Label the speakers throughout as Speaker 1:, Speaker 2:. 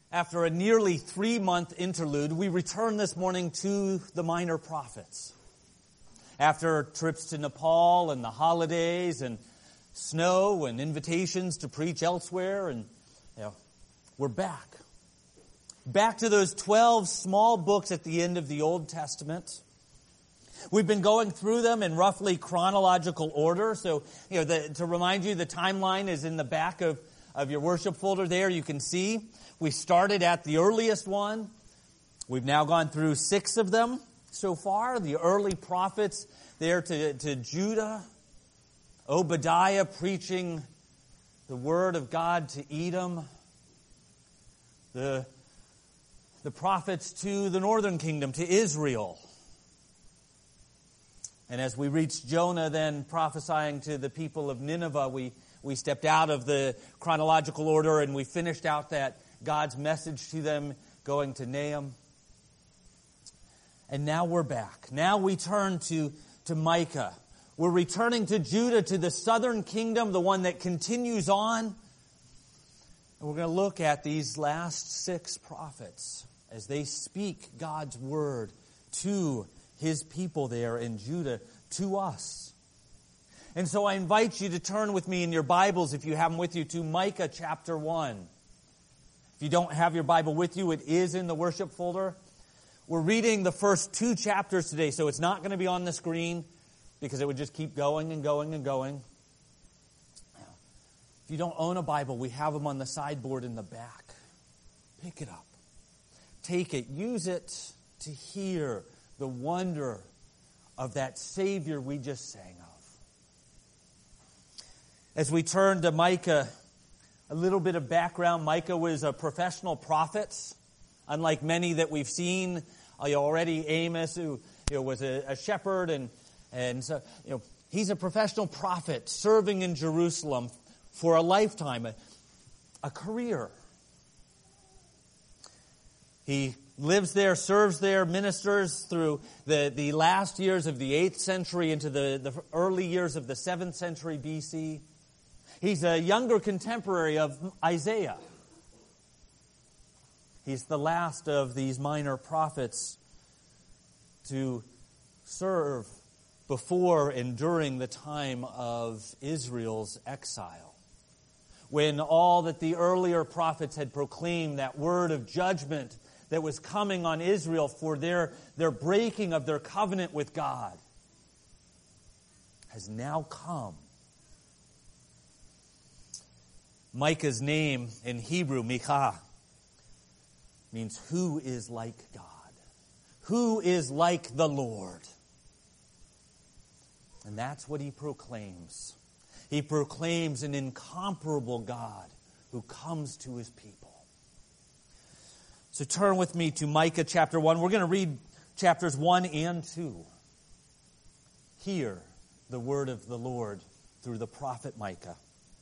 Speaker 1: After a nearly 3-month interlude, we return this morning to the minor prophets. After trips to Nepal and the holidays and snow and invitations to preach elsewhere, and we're back. Back to those 12 small books at the end of the Old Testament. We've been going through them in roughly chronological order. So, to remind you, the timeline is in the back of your worship folder there. You can see we started at the earliest one. We've now gone through 6 of them so far. The early prophets there to Judah. Obadiah preaching the word of God to Edom. The prophets to the northern kingdom, to Israel. And as we reached Jonah then prophesying to the people of Nineveh, we stepped out of the chronological order and we finished out that God's message to them going to Nahum. And now we're back. Now we turn to Micah. We're returning to Judah, to the southern kingdom, the one that continues on. And we're going to look at these last 6 prophets as they speak God's word to His people there in Judah, to us. And so I invite you to turn with me in your Bibles, if you have them with you, to Micah chapter 1. If you don't have your Bible with you, it is in the worship folder. We're reading the first 2 chapters today, so it's not going to be on the screen because it would just keep going and going and going. If you don't own a Bible, we have them on the sideboard in the back. Pick it up. Take it. Use it to hear the wonder of that Savior we just sang of. As we turn to Micah, a little bit of background. Micah was a professional prophet, unlike many that we've seen already. Amos, who was a shepherd, and so he's a professional prophet serving in Jerusalem for a lifetime, a career. He lives there, serves there, ministers through the last years of the 8th century into the early years of the 7th century BC. He's a younger contemporary of Isaiah. He's the last of these minor prophets to serve before and during the time of Israel's exile, when all that the earlier prophets had proclaimed, that word of judgment that was coming on Israel for their breaking of their covenant with God, has now come. Micah's name in Hebrew, Micah, means who is like God? Who is like the Lord? And that's what he proclaims. He proclaims an incomparable God who comes to His people. So turn with me to Micah chapter 1. We're going to read chapters 1 and 2. Hear the word of the Lord through the prophet Micah.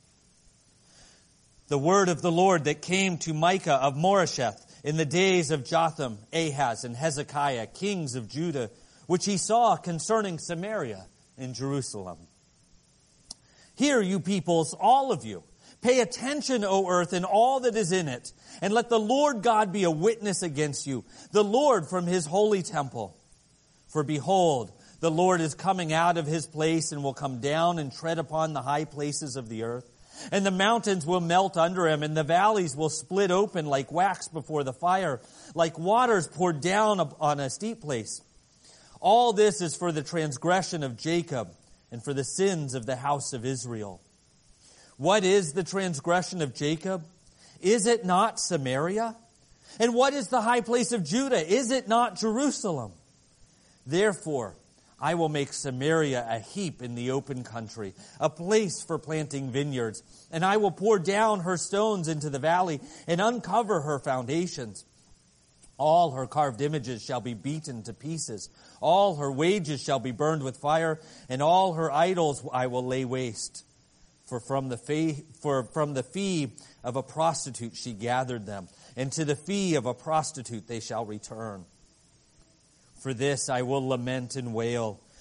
Speaker 1: The word of the Lord that came to Micah of Moresheth in the days of Jotham, Ahaz, and Hezekiah, kings of Judah, which he saw concerning Samaria in Jerusalem. Hear, you peoples, all of you. Pay attention, O earth, and all that is in it, and let the Lord God be a witness against you, the Lord from His holy temple. For behold, the Lord is coming out of His place and will come down and tread upon the high places of the earth. And the mountains will melt under Him, and the valleys will split open like wax before the fire, like waters poured down on a steep place. All this is for the transgression of Jacob and for the sins of the house of Israel. What is the transgression of Jacob? Is it not Samaria? And what is the high place of Judah? Is it not Jerusalem? Therefore, I will make Samaria a heap in the open country, a place for planting vineyards. And I will pour down her stones into the valley and uncover her foundations. All her carved images shall be beaten to pieces. All her wages shall be burned with fire, and all her idols I will lay waste. For from the fee of a prostitute she gathered them, and to the fee of a prostitute they shall return. For this I will lament and wail.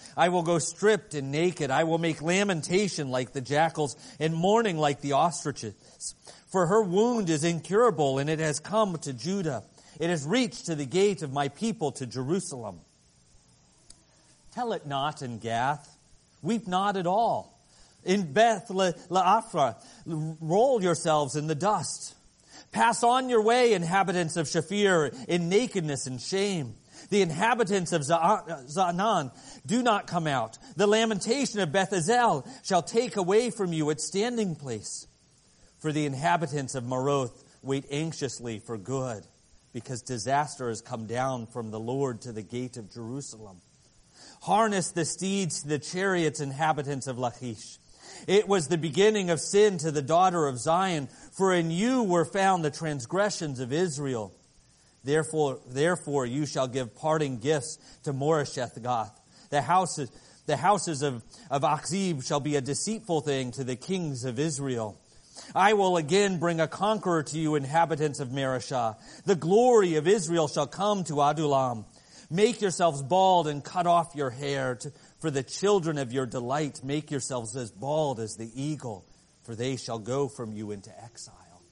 Speaker 1: I will go stripped and naked. I will make lamentation like the jackals and mourning like the ostriches. For her wound is incurable, and it has come to Judah. It has reached to the gate of my people, to Jerusalem. Tell it not in Gath. Weep not at all. In Beth Le'aphra, roll yourselves in the dust. Pass on your way, inhabitants of Shaphir, in nakedness and shame. The inhabitants of Zaanan, do not come out. The lamentation of Beth Ezel shall take away from you its standing place. For the inhabitants of Maroth wait anxiously for good, because disaster has come down from the Lord to the gate of Jerusalem. Harness the steeds to the chariots, inhabitants of Lachish. It was the beginning of sin to the daughter of Zion, for in you were found the transgressions of Israel. Therefore you shall give parting gifts to Moresheth-Gath. The houses of Achzib shall be a deceitful thing to the kings of Israel. I will again bring a conqueror to you, inhabitants of Mareshah. The glory of Israel shall come to Adullam. Make yourselves bald and cut off your hair. For the children of your delight, make yourselves as bald as the eagle, for they shall go from you into exile.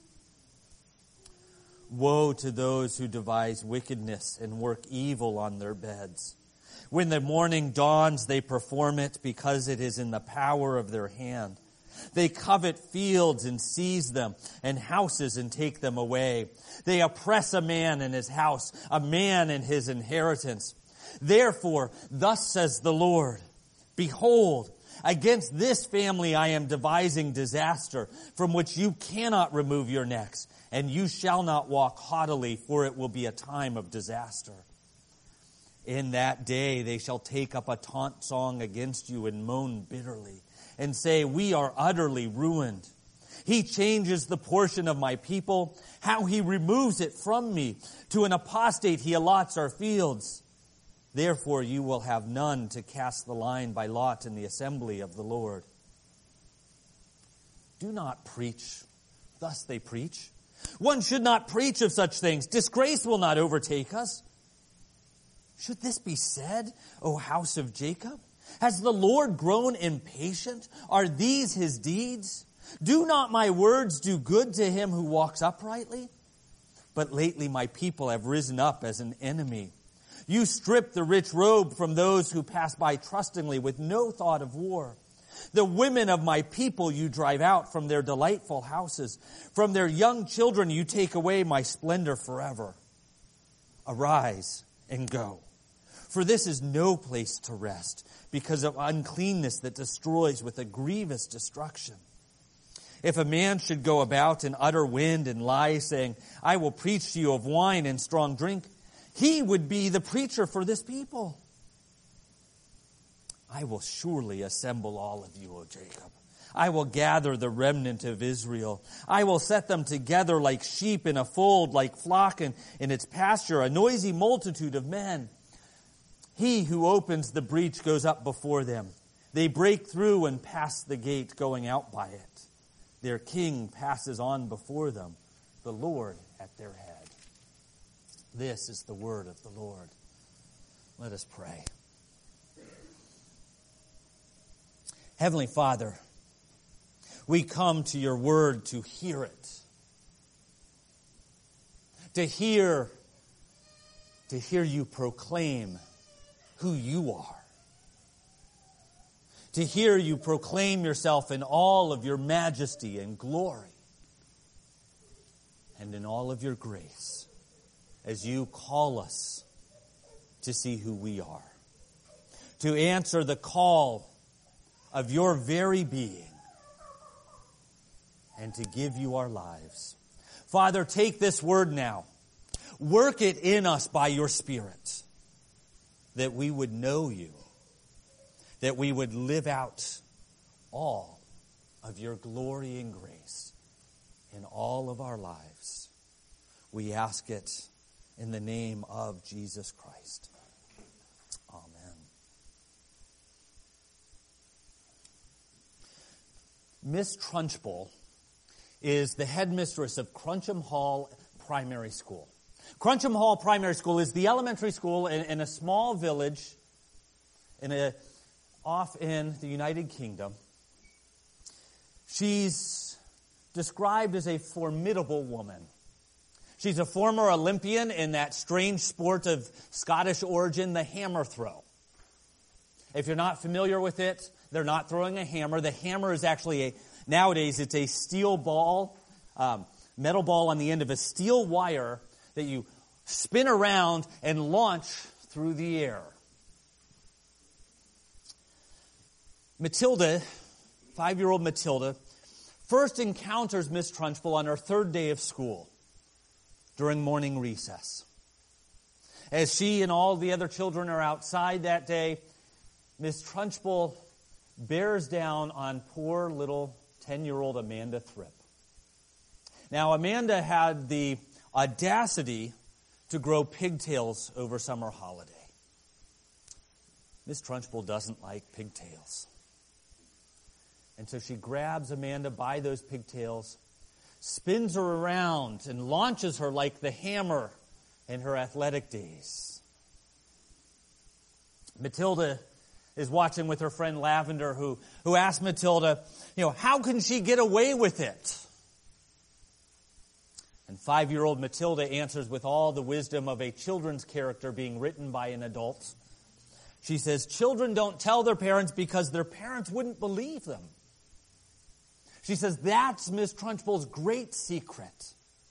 Speaker 1: Woe to those who devise wickedness and work evil on their beds. When the morning dawns, they perform it because it is in the power of their hand. They covet fields and seize them, and houses and take them away. They oppress a man in his house, a man in his inheritance. Therefore, thus says the Lord, behold, against this family I am devising disaster, from which you cannot remove your necks, and you shall not walk haughtily, for it will be a time of disaster. In that day they shall take up a taunt song against you and moan bitterly, and say, we are utterly ruined. He changes the portion of my people, how he removes it from me. To an apostate he allots our fields. Therefore you will have none to cast the line by lot in the assembly of the Lord. Do not preach. Thus they preach. One should not preach of such things. Disgrace will not overtake us. Should this be said, O house of Jacob? Has the Lord grown impatient? Are these his deeds? Do not my words do good to him who walks uprightly? But lately my people have risen up as an enemy. You strip the rich robe from those who pass by trustingly with no thought of war. The women of my people you drive out from their delightful houses. From their young children you take away my splendor forever. Arise and go. For this is no place to rest, because of uncleanness that destroys with a grievous destruction. If a man should go about in utter wind and lie, saying, I will preach to you of wine and strong drink, he would be the preacher for this people. I will surely assemble all of you, O Jacob. I will gather the remnant of Israel. I will set them together like sheep in a fold, like flock in its pasture, a noisy multitude of men. He who opens the breach goes up before them. They break through and pass the gate, going out by it. Their king passes on before them, the Lord at their head. This is the word of the Lord. Let us pray. Heavenly Father, we come to your word to hear it. To hear you proclaim who you are. To hear you proclaim yourself in all of your majesty and glory. And in all of your grace, as you call us to see who we are. To answer the call of your very being. And to give you our lives. Father, take this word now. Work it in us by your Spirit. That we would know you. That we would live out all of your glory and grace in all of our lives. We ask it in the name of Jesus Christ. Amen. Miss Trunchbull is the headmistress of Cruncham Hall Primary School. Cruncham Hall Primary School is the elementary school in a small village in a off in the United Kingdom. She's described as a formidable woman. She's a former Olympian in that strange sport of Scottish origin, the hammer throw. If you're not familiar with it, they're not throwing a hammer. The hammer is actually nowadays it's a steel ball, metal ball on the end of a steel wire that you spin around and launch through the air. Matilda, 5-year-old Matilda, first encounters Miss Trunchbull on her third day of school during morning recess. As she and all the other children are outside that day, Miss Trunchbull bears down on poor little 10-year-old Amanda Thripp. Now, Amanda had the audacity to grow pigtails over summer holiday. Miss Trunchbull doesn't like pigtails. And so she grabs Amanda by those pigtails, spins her around, and launches her like the hammer in her athletic days. Matilda is watching with her friend Lavender, who asked Matilda, how can she get away with it? And 5-year-old Matilda answers with all the wisdom of a children's character being written by an adult. She says, children don't tell their parents because their parents wouldn't believe them. She says, that's Miss Trunchbull's great secret.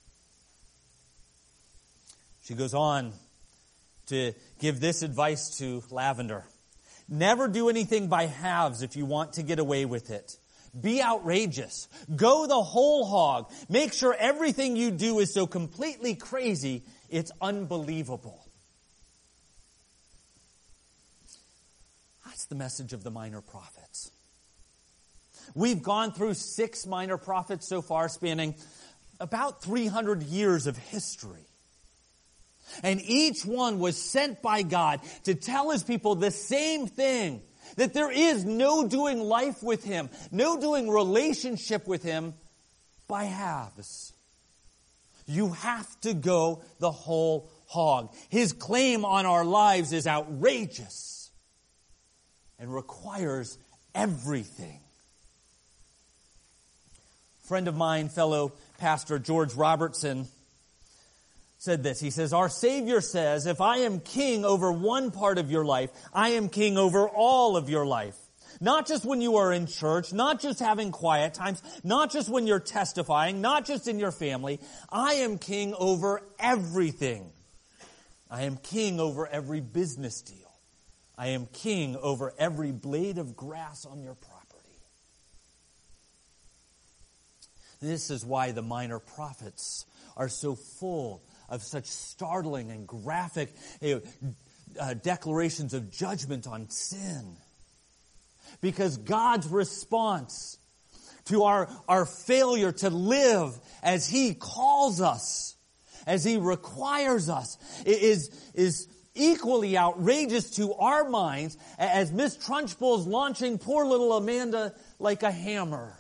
Speaker 1: She goes on to give this advice to Lavender. Never do anything by halves if you want to get away with it. Be outrageous. Go the whole hog. Make sure everything you do is so completely crazy, it's unbelievable. That's the message of the minor prophets. We've gone through 6 minor prophets so far, spanning about 300 years of history. And each one was sent by God to tell his people the same thing, that there is no doing life with him, no doing relationship with him by halves. You have to go the whole hog. His claim on our lives is outrageous and requires everything. A friend of mine, fellow pastor George Robertson, said this. He says, our Savior says, if I am king over one part of your life, I am king over all of your life. Not just when you are in church, not just having quiet times, not just when you're testifying, not just in your family. I am king over everything. I am king over every business deal. I am king over every blade of grass on your property. This is why the minor prophets are so full of such startling and graphic declarations of judgment on sin. Because God's response to our failure to live as He calls us, as He requires us, is equally outrageous to our minds as Miss Trunchbull's launching poor little Amanda like a hammer.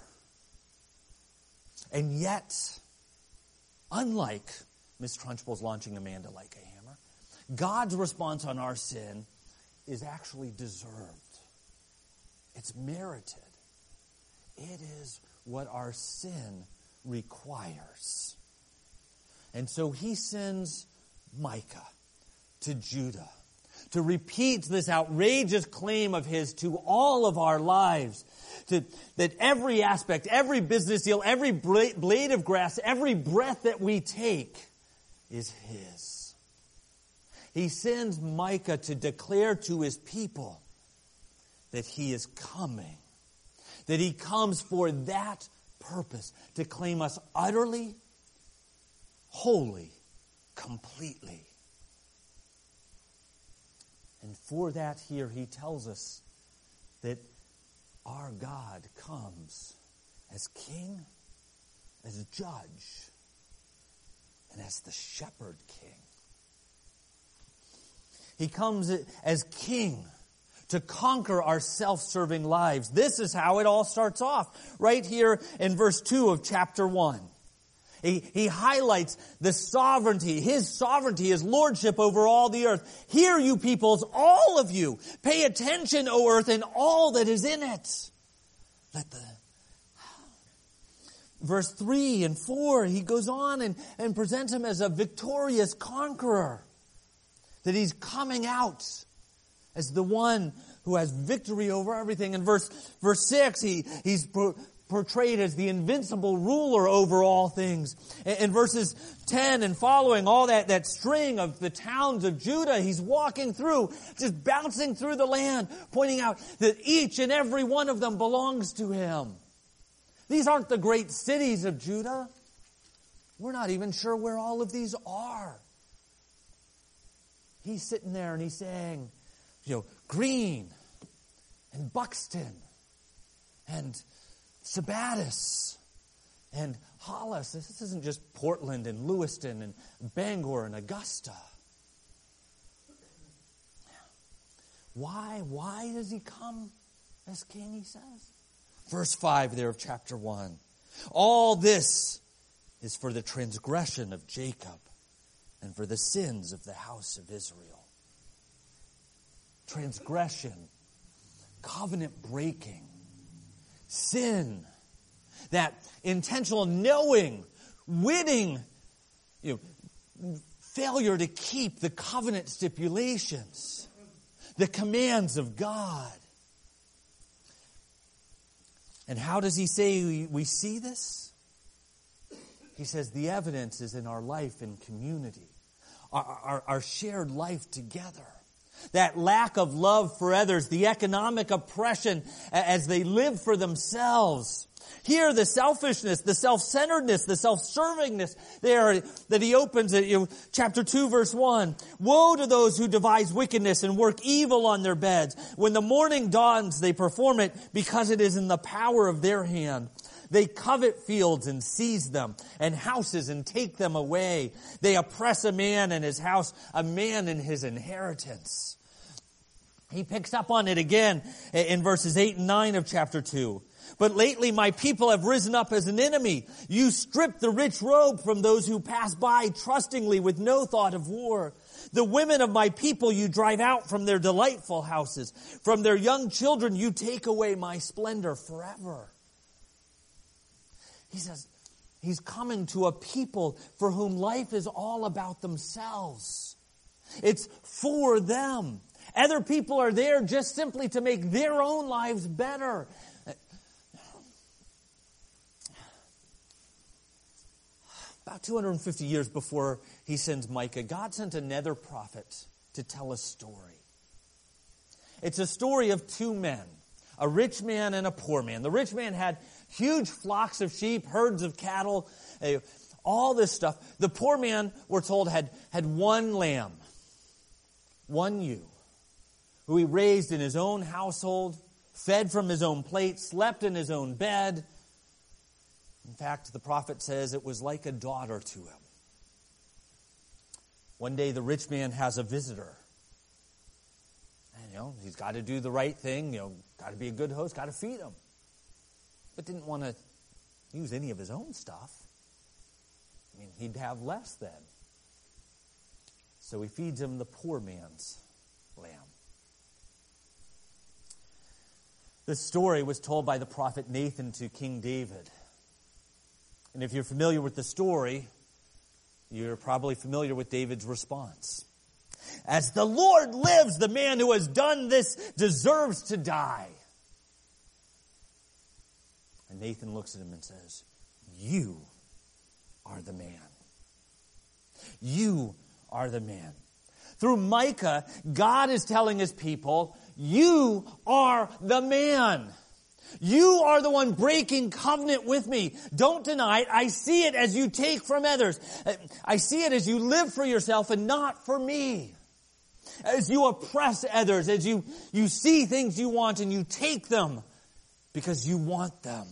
Speaker 1: And yet, unlike Miss Trunchbull's launching Amanda like a hammer, God's response on our sin is actually deserved. It's merited. It is what our sin requires. And so He sends Micah to Judah to repeat this outrageous claim of His to all of our lives. That every aspect, every business deal, every blade of grass, every breath that we take is His. He sends Micah to declare to his people that He is coming. That He comes for that purpose, to claim us utterly, wholly, completely. And for that here He tells us that our God comes as King, as Judge, and as the Shepherd King. He comes as King to conquer our self-serving lives. This is how it all starts off, right here in verse 2 of chapter 1. He highlights the sovereignty, His sovereignty, His lordship over all the earth. Hear, you peoples, all of you. Pay attention, O earth, and all that is in it. Verse 3 and 4, he goes on and presents him as a victorious conqueror. That he's coming out as the one who has victory over everything. In verse 6, he's portrayed as the invincible ruler over all things. In verses 10 and following, all that string of the towns of Judah, he's walking through, just bouncing through the land, pointing out that each and every one of them belongs to him. These aren't the great cities of Judah. We're not even sure where all of these are. He's sitting there and he's saying, Green and Buxton and Sebattis and Hollis. This isn't just Portland and Lewiston and Bangor and Augusta. Why? Why does he come as king, he says? Verse 5 there of chapter 1. All this is for the transgression of Jacob and for the sins of the house of Israel. Transgression, covenant breaking, sin, that intentional knowing, witting, failure to keep the covenant stipulations, the commands of God. And how does he say we see this? He says the evidence is in our life in community, our shared life together. That lack of love for others, the economic oppression as they live for themselves. Here, the selfishness, the self-centeredness, the self-servingness there that he opens at chapter 2, verse 1. Woe to those who devise wickedness and work evil on their beds. When the morning dawns, they perform it because it is in the power of their hand. They covet fields and seize them, and houses and take them away. They oppress a man in his house, a man in his inheritance. He picks up on it again in verses 8 and 9 of chapter 2. But lately my people have risen up as an enemy. You strip the rich robe from those who pass by trustingly with no thought of war. The women of my people you drive out from their delightful houses. From their young children you take away my splendor forever. He says he's coming to a people for whom life is all about themselves. It's for them. Other people are there just simply to make their own lives better. About 250 years before he sends Micah, God sent another prophet to tell a story. It's a story of two men, a rich man and a poor man. The rich man had huge flocks of sheep, herds of cattle, all this stuff. The poor man, we're told, had one lamb, one ewe, who he raised in his own household, fed from his own plate, slept in his own bed. In fact, the prophet says it was like a daughter to him. One day the rich man has a visitor. And, he's got to do the right thing, got to be a good host, got to feed him. But didn't want to use any of his own stuff. He'd have less then. So he feeds him the poor man's lamb. This story was told by the prophet Nathan to King David. And if you're familiar with the story, you're probably familiar with David's response. As the Lord lives, the man who has done this deserves to die. And Nathan looks at him and says, you are the man. You are the man. Through Micah, God is telling his people, you are the man. You are the one breaking covenant with me. Don't deny it. I see it as you take from others. I see it as you live for yourself and not for me. As you oppress others, as you see things you want and you take them because you want them.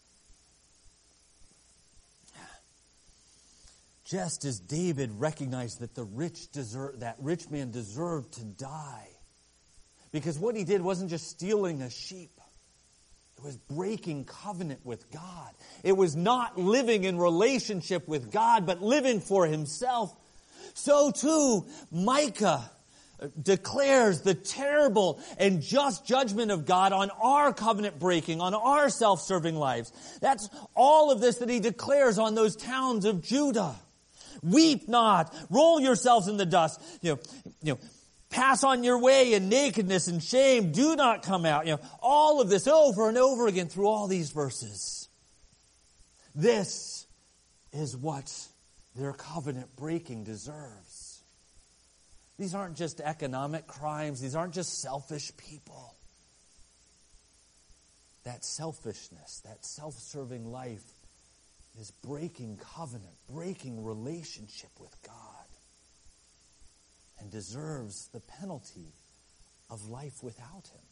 Speaker 1: Just as David recognized that that rich man deserved to die. Because what he did wasn't just stealing a sheep. It was breaking covenant with God. It was not living in relationship with God, but living for himself. So too, Micah declares the terrible and just judgment of God on our covenant breaking, on our self-serving lives. That's all of this that he declares on those towns of Judah. Weep not, roll yourselves in the dust, pass on your way in nakedness and shame, do not come out. All of this over and over again through all these verses. This is what their covenant breaking deserves. These aren't just economic crimes. These aren't just selfish people. That selfishness, that self-serving life is breaking covenant, breaking relationship with God, and deserves the penalty of life without him.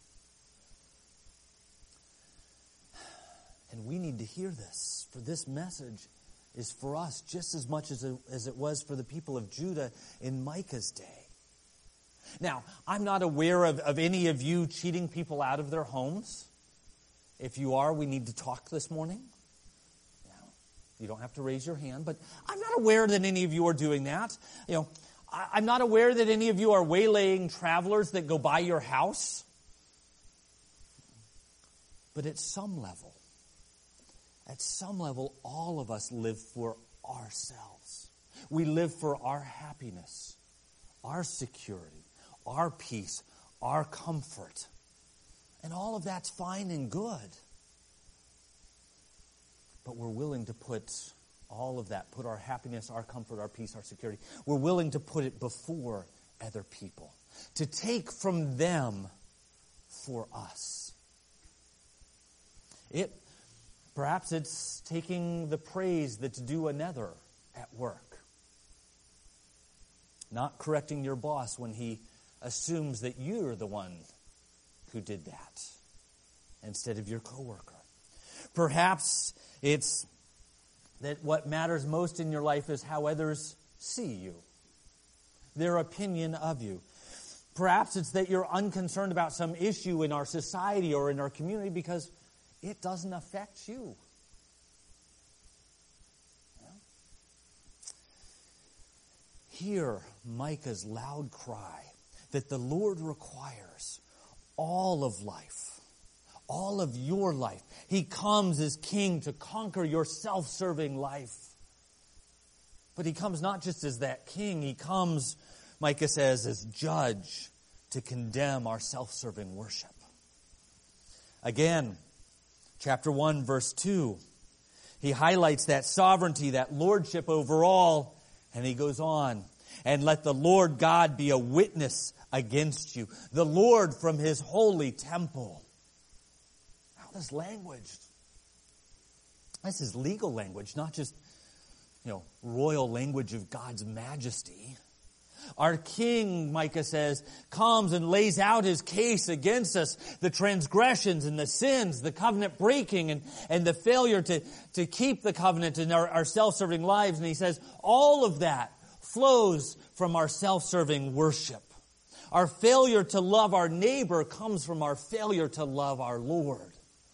Speaker 1: And we need to hear this, for this message is for us just as much as it was for the people of Judah in Micah's day. Now, I'm not aware of any of you cheating people out of their homes. If you are, we need to talk this morning. You don't have to raise your hand, but I'm not aware that any of you are doing that. I'm not aware that any of you are waylaying travelers that go by your house. But at some level, all of us live for ourselves. We live for our happiness, our security, our peace, our comfort. And all of that's fine and good. But we're willing to put all of that, put our happiness, our comfort, our peace, our security, we're willing to put it before other people, to take from them for us. Perhaps it's taking the praise that's due another at work. Not correcting your boss when he assumes that you're the one who did that instead of your coworker. Perhaps it's that what matters most in your life is how others see you, their opinion of you. Perhaps it's that you're unconcerned about some issue in our society or in our community because it doesn't affect you. Hear Micah's loud cry that the Lord requires all of life, all of your life. He comes as king to conquer your self-serving life. But he comes not just as that king. He comes, Micah says, as judge to condemn our self-serving worship. Again, chapter 1, verse 2, he highlights that sovereignty, that lordship over all, and he goes on, and let the Lord God be a witness against you, the Lord from his holy temple. Now this language, this is legal language, not just, royal language of God's majesty. Our king, Micah says, comes and lays out his case against us, the transgressions and the sins, the covenant breaking and the failure to keep the covenant in our self-serving lives. And he says, all of that flows from our self-serving worship. Our failure to love our neighbor comes from our failure to love our Lord.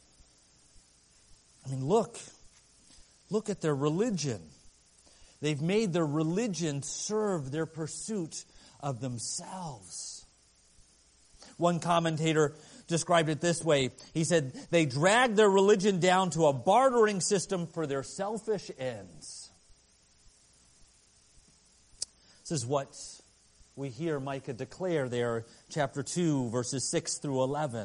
Speaker 1: I mean, look at their religion. They've made their religion serve their pursuit of themselves. One commentator described it this way. He said, they dragged their religion down to a bartering system for their selfish ends. This is what we hear Micah declare there, chapter 2, verses 6 through 11.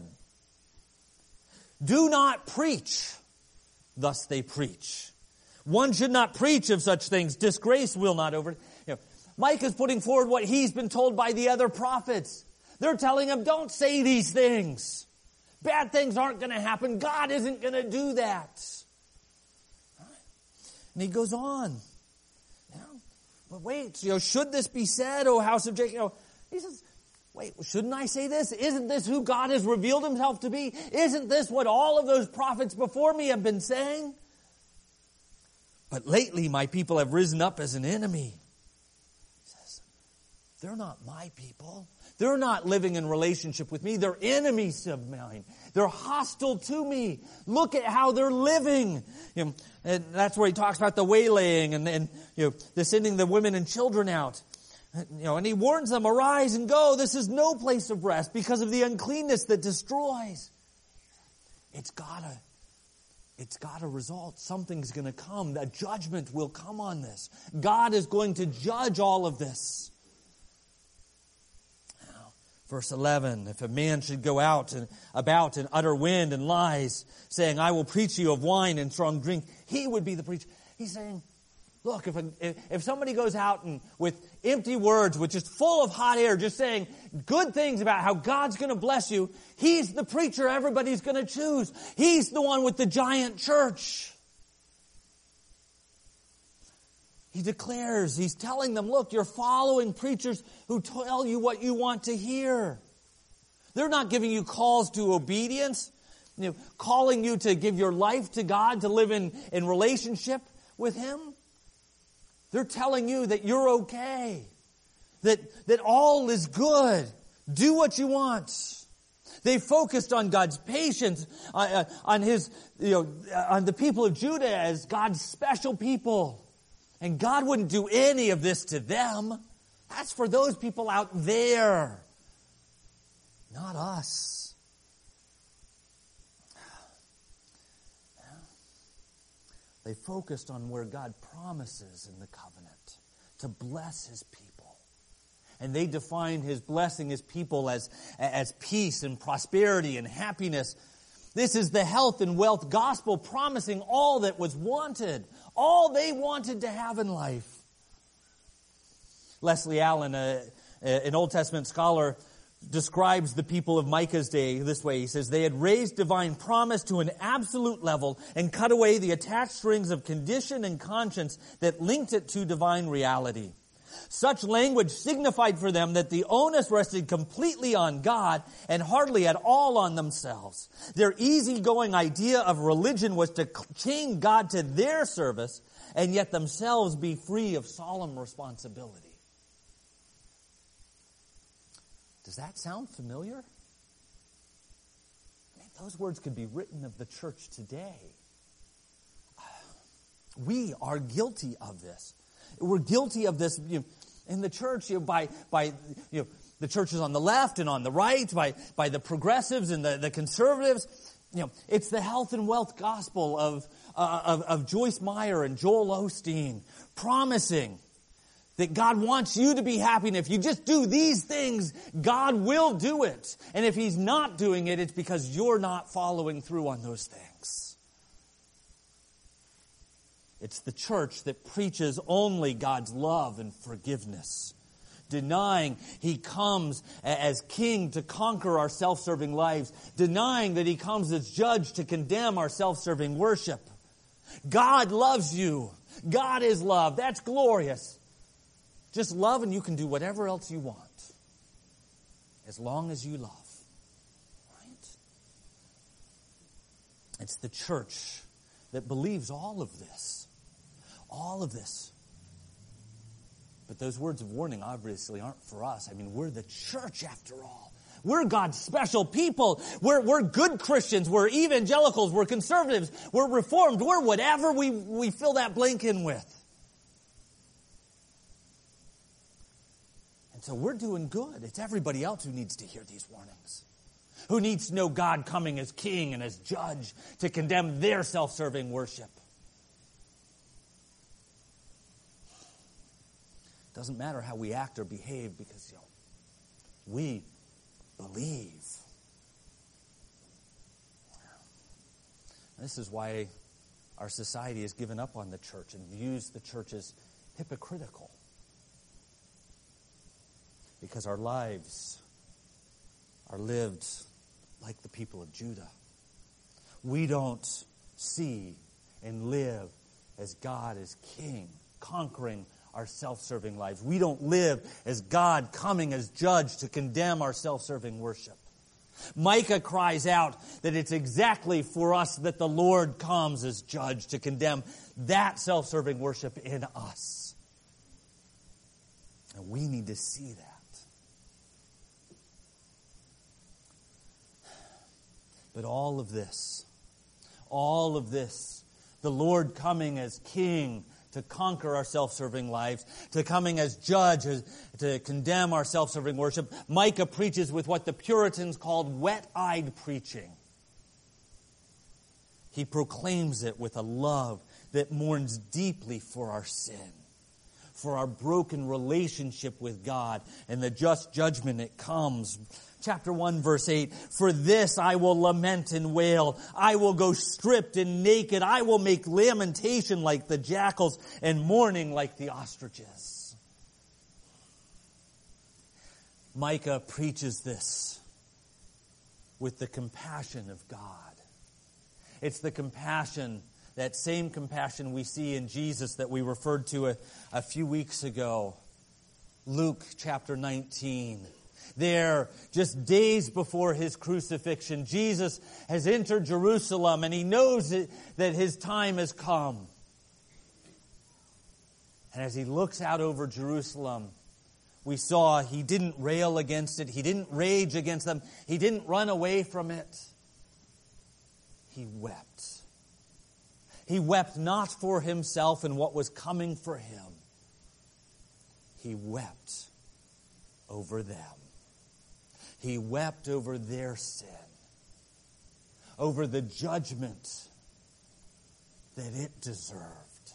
Speaker 1: Do not preach, thus they preach. One should not preach of such things. Disgrace will not over. Micah's putting forward what he's been told by the other prophets. They're telling him, don't say these things. Bad things aren't going to happen. God isn't going to do that. And he goes on. But wait, should this be said, O house of Jacob? He says, wait, shouldn't I say this? Isn't this who God has revealed himself to be? Isn't this what all of those prophets before me have been saying? But lately my people have risen up as an enemy. He says, they're not my people. They're not living in relationship with me. They're enemies of mine. They're hostile to me. Look at how they're living. And that's where he talks about the waylaying and the sending the women and children out. And he warns them, arise and go. This is no place of rest because of the uncleanness that destroys. It's gotta result. Something's going to come. A judgment will come on this. God is going to judge all of this. Now, verse 11, if a man should go out and about and utter wind and lies, saying, I will preach you of wine and strong drink, he would be the preacher. He's saying, look, if somebody goes out and with empty words, with just full of hot air, just saying good things about how God's going to bless you, he's the preacher everybody's going to choose. He's the one with the giant church. He declares, he's telling them, look, you're following preachers who tell you what you want to hear. They're not giving you calls to obedience, calling you to give your life to God, to live in relationship with Him. They're telling you that you're okay, that all is good. Do what you want. They focused on God's patience, on the people of Judah as God's special people. And God wouldn't do any of this to them. That's for those people out there, not us. They focused on where God promises in the covenant to bless His people. And they defined His blessing His people as peace and prosperity and happiness. This is the health and wealth gospel promising all that was wanted, all they wanted to have in life. Leslie Allen, an Old Testament scholar, describes the people of Micah's day this way. He says, they had raised divine promise to an absolute level and cut away the attached strings of condition and conscience that linked it to divine reality. Such language signified for them that the onus rested completely on God and hardly at all on themselves. Their easygoing idea of religion was to chain God to their service and yet themselves be free of solemn responsibility. Does that sound familiar? I mean, those words could be written of the church today. We are guilty of this. We're guilty of this in the church by the churches on the left and on the right, by the progressives and the conservatives. It's the health and wealth gospel of Joyce Meyer and Joel Osteen, promising that God wants you to be happy, and if you just do these things, God will do it. And if He's not doing it, it's because you're not following through on those things. It's the church that preaches only God's love and forgiveness, denying He comes as king to conquer our self-serving lives, denying that He comes as judge to condemn our self-serving worship. God loves you. God is love. That's glorious. Just love and you can do whatever else you want. As long as you love. Right? It's the church that believes all of this. All of this. But those words of warning obviously aren't for us. I mean, we're the church after all. We're God's special people. We're good Christians. We're evangelicals. We're conservatives. We're reformed. We're whatever we fill that blank in with. So we're doing good. It's everybody else who needs to hear these warnings. Who needs to know God coming as king and as judge to condemn their self-serving worship. Doesn't matter how we act or behave because, we believe. This is why our society has given up on the church and views the church as hypocritical. Because our lives are lived like the people of Judah. We don't see and live as God is king, conquering our self-serving lives. We don't live as God coming as judge to condemn our self-serving worship. Micah cries out that it's exactly for us that the Lord comes as judge to condemn that self-serving worship in us. And we need to see that. But all of this, the Lord coming as King to conquer our self-serving lives, to coming as judge, to condemn our self-serving worship, Micah preaches with what the Puritans called wet-eyed preaching. He proclaims it with a love that mourns deeply for our sin, for our broken relationship with God, and the just judgment that comes. Chapter 1, verse 8, "For this I will lament and wail. I will go stripped and naked. I will make lamentation like the jackals and mourning like the ostriches." Micah preaches this with the compassion of God. It's the compassion, that same compassion we see in Jesus that we referred to a few weeks ago. Luke chapter 19. There, just days before his crucifixion, Jesus has entered Jerusalem and he knows that his time has come. And as he looks out over Jerusalem, we saw he didn't rail against it. He didn't rage against them. He didn't run away from it. He wept. He wept not for himself and what was coming for him. He wept over them. He wept over their sin, over the judgment that it deserved.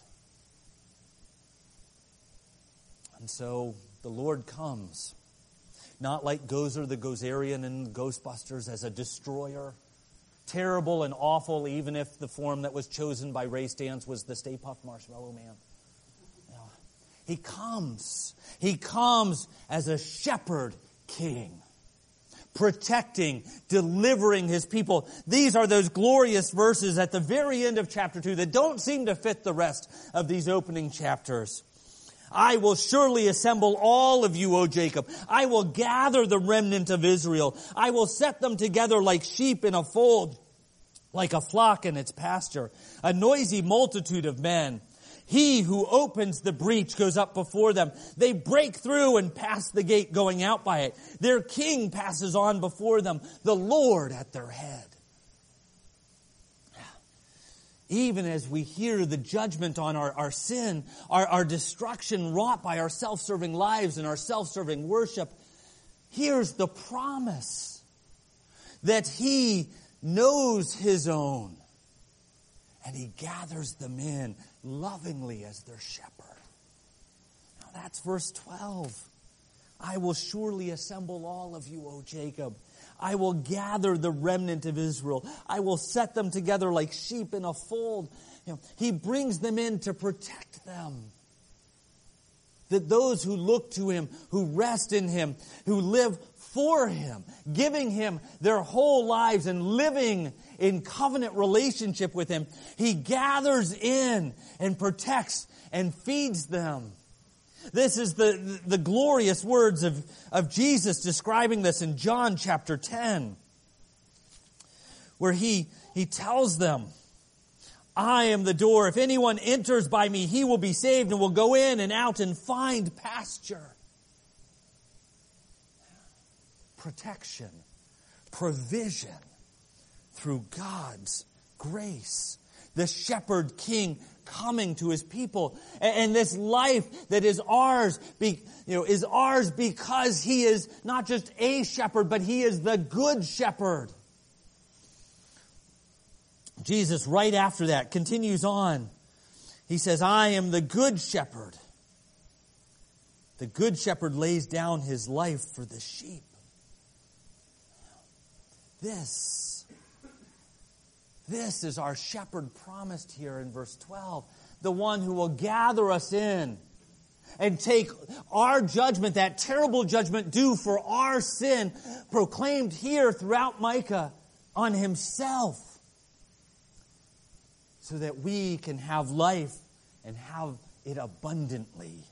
Speaker 1: And so the Lord comes, not like Gozer the Gozerian in Ghostbusters as a destroyer, terrible and awful, even if the form that was chosen by Ray Stantz was the Stay Puft Marshmallow Man. He comes as a shepherd king, protecting, delivering his people. These are those glorious verses at the very end of chapter 2 that don't seem to fit the rest of these opening chapters. "I will surely assemble all of you, O Jacob. I will gather the remnant of Israel. I will set them together like sheep in a fold, like a flock in its pasture, a noisy multitude of men. He who opens the breach goes up before them. They break through and pass the gate going out by it. Their king passes on before them, the Lord at their head." Even as we hear the judgment on our sin, our destruction wrought by our self-serving lives and our self-serving worship, here's the promise that He knows His own and He gathers them in lovingly as their shepherd. Now that's verse 12. "I will surely assemble all of you, O Jacob. I will gather the remnant of Israel. I will set them together like sheep in a fold." He brings them in to protect them. That those who look to Him, who rest in Him, who live for Him, giving Him their whole lives and living in covenant relationship with Him, He gathers in and protects and feeds them. This is the glorious words of Jesus describing this in John chapter 10, where he tells them, "I am the door. If anyone enters by me, he will be saved and will go in and out and find pasture." Protection, provision through God's grace. The shepherd king coming to His people. And this life that is ours, is ours because He is not just a shepherd, but He is the good shepherd. Jesus, right after that, continues on. He says, "I am the good shepherd. The good shepherd lays down his life for the sheep." This is our shepherd promised here in verse 12. The one who will gather us in and take our judgment, that terrible judgment due for our sin, proclaimed here throughout Micah, on Himself, so that we can have life and have it abundantly.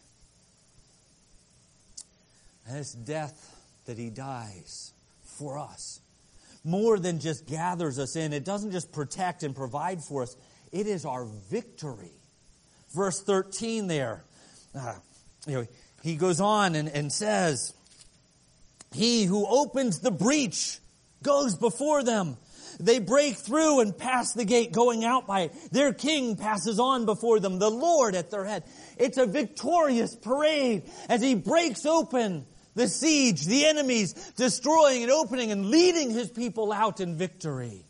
Speaker 1: And this death that He dies for us, more than just gathers us in. It doesn't just protect and provide for us. It is our victory. Verse 13 there, he goes on and says, "He who opens the breach goes before them. They break through and pass the gate, going out by it. Their king passes on before them, the Lord at their head. It's a victorious parade as he breaks open the siege, the enemies, destroying and opening and leading his people out in victory.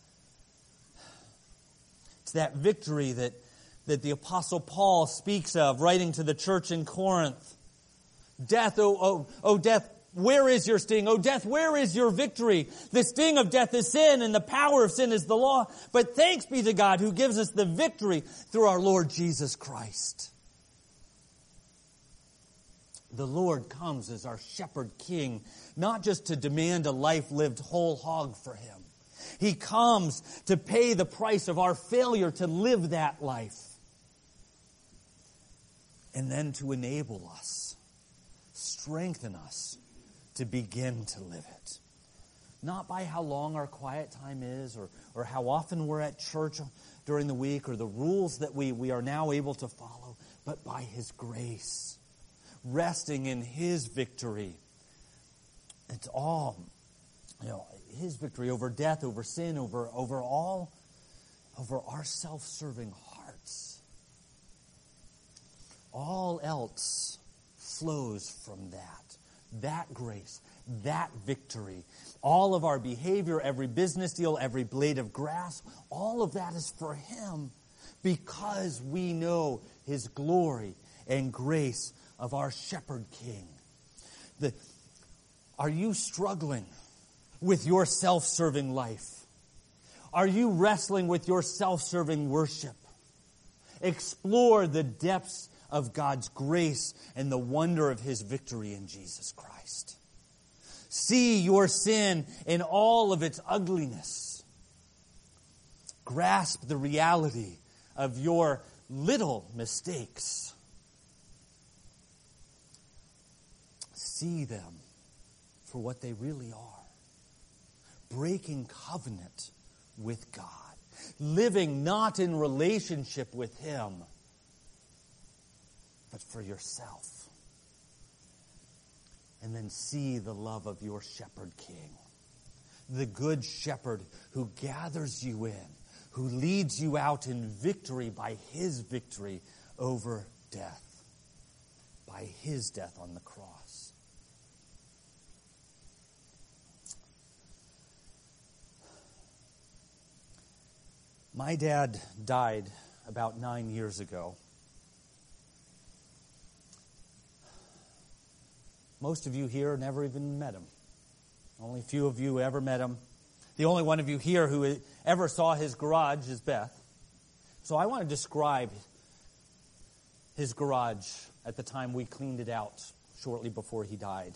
Speaker 1: It's that victory that the Apostle Paul speaks of, writing to the church in Corinth. Death, oh death, where is your sting? O death, where is your victory? The sting of death is sin, and the power of sin is the law. But thanks be to God who gives us the victory through our Lord Jesus Christ. The Lord comes as our shepherd king, not just to demand a life lived whole hog for him. He comes to pay the price of our failure to live that life. And then to enable us, strengthen us to begin to live it. Not by how long our quiet time is or how often we're at church during the week or the rules that we are now able to follow, but by His grace, resting in His victory. It's all, His victory over death, over sin, over our self-serving hearts. All else flows from that grace, that victory. All of our behavior, every business deal, every blade of grass, all of that is for Him because we know His glory and grace of our Shepherd King. Are you struggling with your self-serving life? Are you wrestling with your self-serving worship? Explore the depths of God's grace and the wonder of His victory in Jesus Christ. See your sin in all of its ugliness. Grasp the reality of your little mistakes. See them for what they really are. Breaking covenant with God. Living not in relationship with Him, but for yourself. And then see the love of your Shepherd King. The Good Shepherd who gathers you in, who leads you out in victory by His victory over death. By His death on the cross. My dad died about 9 years ago. Most of you here never even met him. Only a few of you ever met him. The only one of you here who ever saw his garage is Beth. So I want to describe his garage at the time we cleaned it out shortly before he died.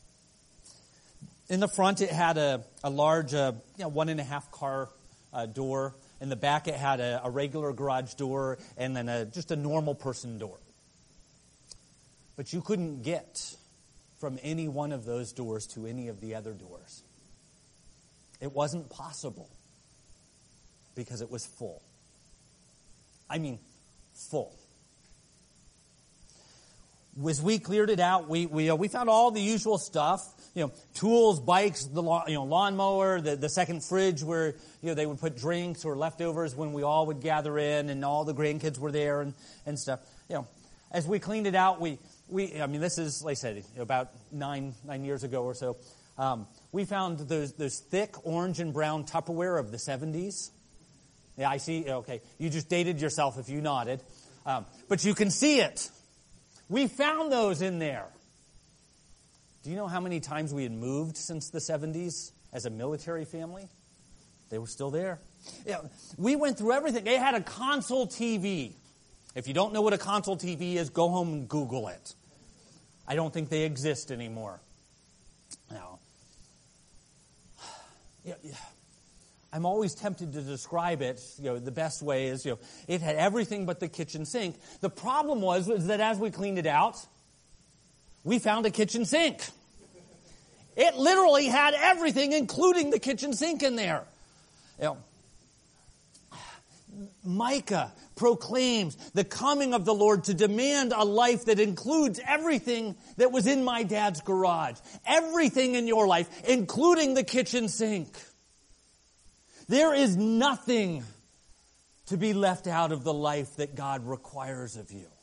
Speaker 1: In the front, it had a large 1.5 car door. In the back, it had a regular garage door and then just a normal person door. But you couldn't get from any one of those doors to any of the other doors. It wasn't possible because it was full. I mean, full. As we cleared it out, we found all the usual stuff. Tools, bikes, the lawnmower, the second fridge where they would put drinks or leftovers when we all would gather in, and all the grandkids were there and stuff. As we cleaned it out, this is, like I said, about 9 years ago or so. We found those thick orange and brown Tupperware of the 70s. Yeah, I see. Okay, you just dated yourself if you nodded, but you can see it. We found those in there. Do you know how many times we had moved since the 70s as a military family? They were still there. We went through everything. They had a console TV. If you don't know what a console TV is, go home and Google it. I don't think they exist anymore. Now, I'm always tempted to describe it, the best way is, it had everything but the kitchen sink. The problem was that as we cleaned it out, we found a kitchen sink. It literally had everything, including the kitchen sink in there. Micah proclaims the coming of the Lord to demand a life that includes everything that was in my dad's garage. Everything in your life, including the kitchen sink. There is nothing to be left out of the life that God requires of you.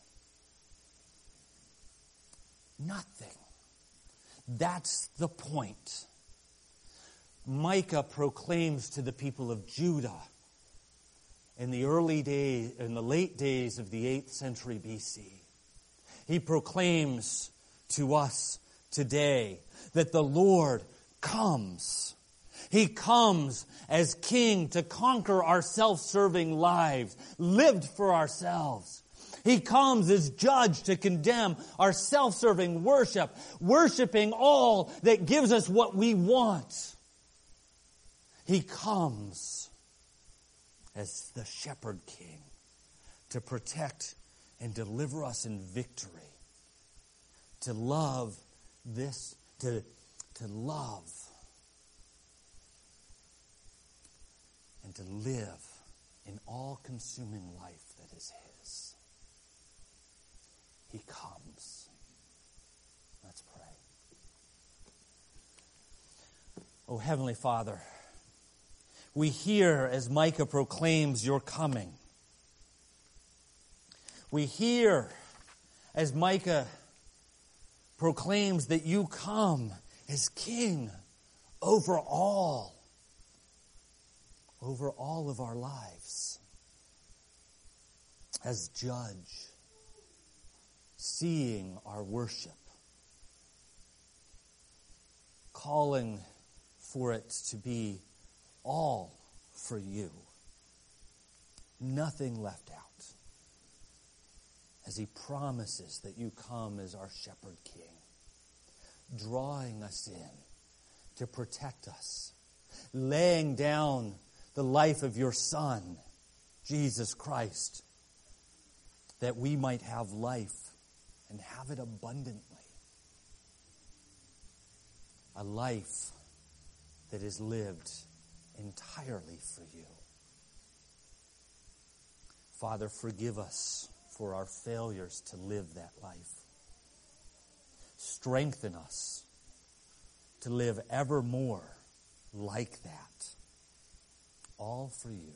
Speaker 1: Nothing. That's the point. Micah proclaims to the people of Judah in the late days of the 8th century BC. He proclaims to us today that the Lord comes. He comes as king to conquer our self-serving lives, lived for ourselves. He comes as judge to condemn our self-serving worship, worshiping all that gives us what we want. He comes as the shepherd king to protect and deliver us in victory, to love this, to love and to live in all-consuming life that is His. He comes. Let's pray. Oh, Heavenly Father, we hear as Micah proclaims your coming. We hear as Micah proclaims that you come as king over all of our lives, as judge, seeing our worship, calling for it to be all for you, nothing left out, as He promises that you come as our shepherd king, drawing us in to protect us, laying down the life of your Son, Jesus Christ, that we might have life and have it abundantly. A life that is lived entirely for you. Father, forgive us for our failures to live that life. Strengthen us to live ever more like that. All for you.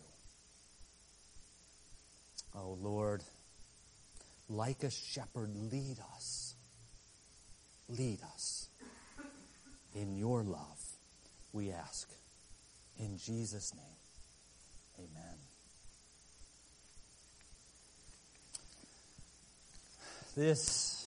Speaker 1: Oh Lord, like a shepherd, lead us. Lead us in your love, we ask. In Jesus' name, amen. This